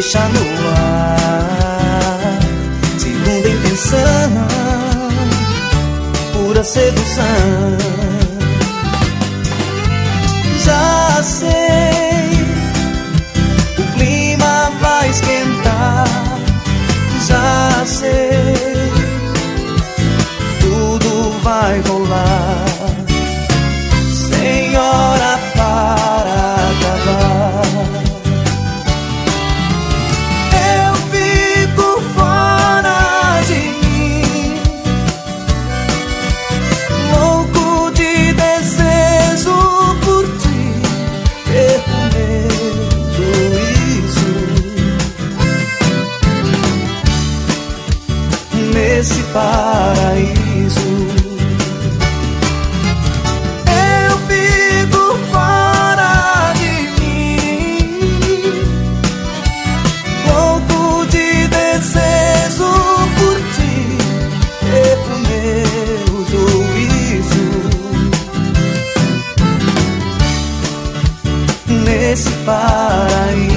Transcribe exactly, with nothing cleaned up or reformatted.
deixa no ar. Segunda intenção, pura sedução. Já sei, o clima vai esquentar. Já sei, tudo vai rolar. Sem hora para acabar. Eu fico fora de mim, louco de desejo por ti. Perco meu juízo nesse paraíso. Eu fico fora de mim, louco de desejo por ti. Perco meu juízo nesse paraíso.